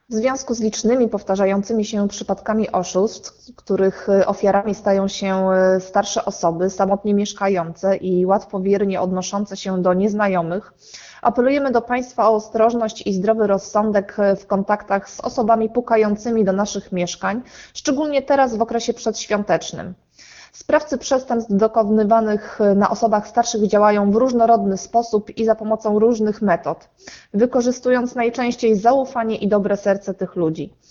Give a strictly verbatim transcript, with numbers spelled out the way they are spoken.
W związku z licznymi powtarzającymi się przypadkami oszustw, których ofiarami stają się starsze osoby, samotnie mieszkające i łatwowiernie odnoszące się do nieznajomych, apelujemy do Państwa o ostrożność i zdrowy rozsądek w kontaktach z osobami pukającymi do naszych mieszkań, szczególnie teraz w okresie przedświątecznym. Sprawcy przestępstw dokonywanych na osobach starszych działają w różnorodny sposób i za pomocą różnych metod, wykorzystując najczęściej zaufanie i dobre serce tych ludzi.